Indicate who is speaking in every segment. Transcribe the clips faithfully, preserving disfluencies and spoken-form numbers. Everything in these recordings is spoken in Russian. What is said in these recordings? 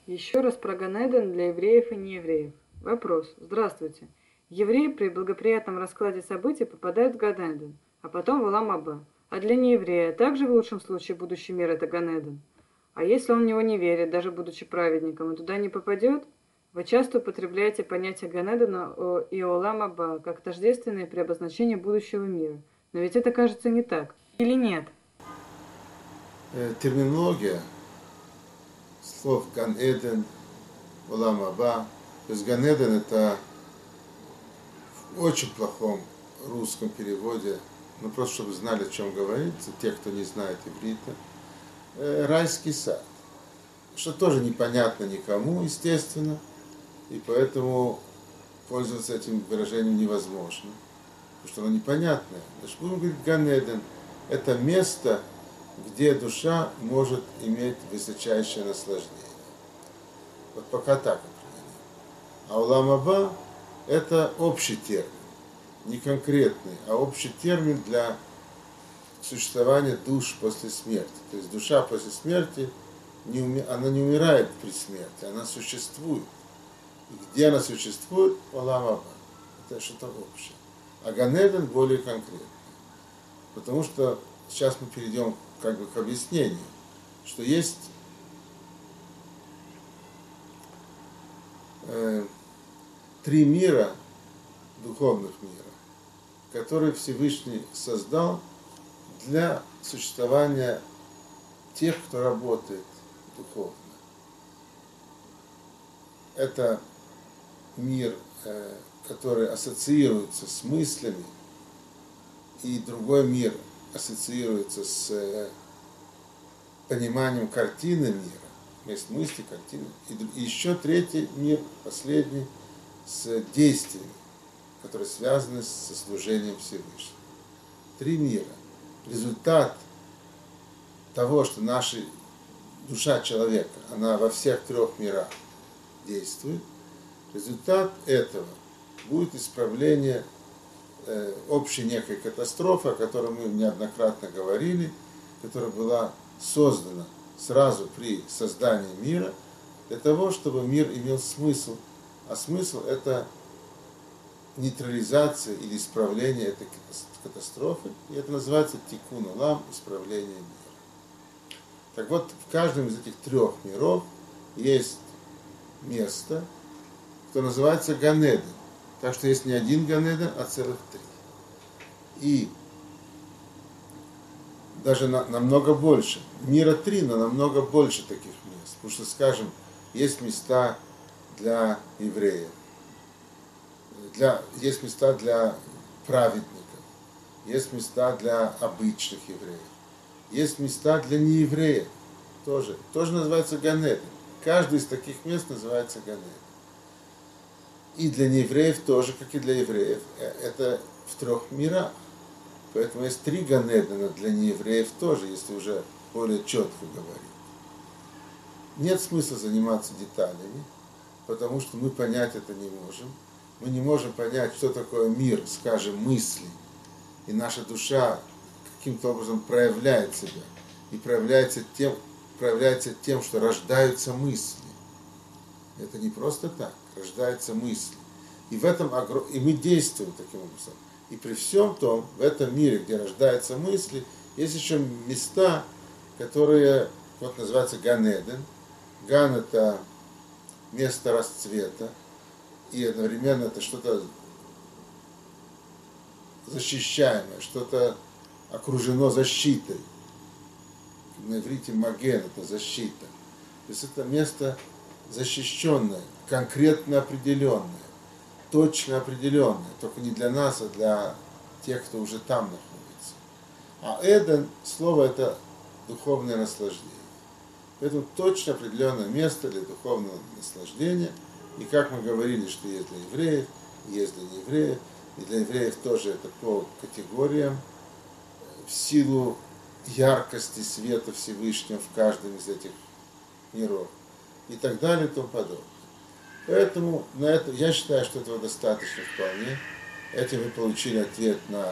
Speaker 1: Еще раз про Ганеден для евреев и неевреев. Вопрос. Здравствуйте. Евреи при благоприятном раскладе событий попадают в Ганеден, а потом в Олам Аба. А для нееврея также в лучшем случае будущий мир – это Ганеден? А если он в него не верит, даже будучи праведником, и туда не попадет? Вы часто употребляете понятие Ганедена и Олам Аба как тождественные при обозначении будущего мира. Но ведь это кажется не так. Или нет?
Speaker 2: Терминология слов Ган-Эден, Олам Аба. То есть Ган-Эден это в очень плохом русском переводе, ну просто чтобы знали, о чем говорится, те, кто не знает иврита, э, райский сад. Что тоже непонятно никому, естественно, и поэтому пользоваться этим выражением невозможно, потому что оно непонятное. Значит, будем говорить, Ган-Эден – это место, где душа может иметь высочайшее наслаждение. Вот пока так определим. А Олам Аба – это общий термин, не конкретный, а общий термин для существования душ после смерти. То есть душа после смерти, не уми... она не умирает при смерти, она существует. И где она существует? Олам Аба. Это что-то общее. А Ганеден более конкретный. Потому что сейчас мы перейдем как бы к объяснению, что есть э, три мира, духовных мира, которые Всевышний создал для существования тех, кто работает духовно. Это мир, э, который ассоциируется с мыслями, и другой мир ассоциируется с э, пониманием картины мира. Есть мысли, картины. И, и еще третий мир, последний, с действиями, которые связаны со служением Всевышнего. Три мира. Результат того, что наша душа человека, она во всех трех мирах действует, результат этого будет исправление э, общей некой катастрофы, о которой мы неоднократно говорили, которая была создана сразу при создании мира, для того, чтобы мир имел смысл. А смысл – это нейтрализация или исправление этой катастрофы. И это называется тикун олам, исправление мира. Так вот, в каждом из этих трех миров есть место, что называется Ганеден. Так что есть не один Ганеден, а целых три. И даже на, намного больше. Мира три, но намного больше таких мест. Потому что, скажем, есть места для евреев, для, есть места для праведников, есть места для обычных евреев, есть места для неевреев, тоже, тоже называется Ганеден. Каждый из таких мест называется Ганеден. И для неевреев тоже, как и для евреев, это в трех мирах. Поэтому есть три Ганедена для неевреев тоже, если уже более четко говорить. Нет смысла заниматься деталями, потому что мы понять это не можем. Мы не можем понять, что такое мир, скажем, мысли. И наша душа каким-то образом проявляет себя. И проявляется тем, проявляется тем, что рождаются мысли. Это не просто так, рождаются мысли. И, в этом, и мы действуем таким образом. И при всем том, в этом мире, где рождаются мысли, есть еще места, которые вот называются Ганеден. Ган – это место расцвета, и одновременно это что-то защищаемое, что-то окружено защитой. На иврите маген – это защита. То есть это место защищенное, конкретно определенное, точно определенное, только не для нас, а для тех, кто уже там находится. А Эден, слово это духовное наслаждение. Поэтому точно определенное место для духовного наслаждения. И как мы говорили, что есть для евреев, есть для неевреев, и для евреев тоже это по категориям, в силу яркости света Всевышнего в каждом из этих миров, и так далее, и тому подобное. Поэтому на это, я считаю, что этого достаточно вполне. Этим вы получили ответ на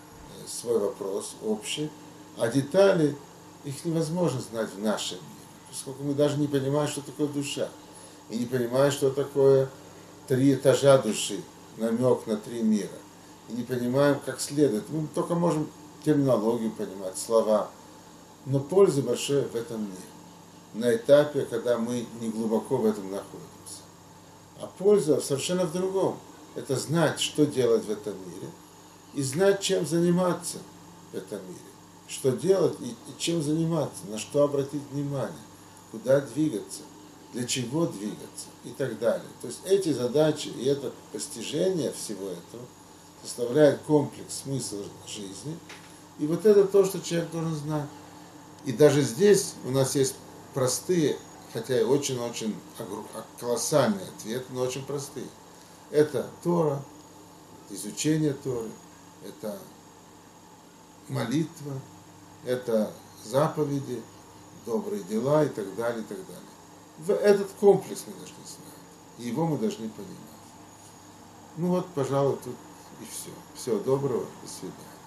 Speaker 2: свой вопрос общий. А детали, их невозможно знать в нашем мире. поскольку мы даже не понимаем, что такое душа. И не понимаем, что такое три этажа души, намек на три мира. И не понимаем, как следует. Мы только можем терминологию понимать, слова. Но пользы большой в этом нет. На этапе, когда мы не глубоко в этом находимся. А польза совершенно в другом. Это знать, что делать в этом мире. И знать, чем заниматься в этом мире. Что делать и, и чем заниматься, на что обратить внимание, куда двигаться, для чего двигаться и так далее. То есть эти задачи и это постижение всего этого составляет комплекс смысла жизни. И вот это то, что человек должен знать. И даже здесь у нас есть простые, хотя и очень-очень колоссальные ответы, но очень простые. Это Тора, изучение Торы, это молитва, это заповеди, добрые дела и так далее, и так далее. В этот комплекс мы должны знать, и его мы должны понимать. Ну вот, пожалуй, тут и все. Всего доброго, до свидания.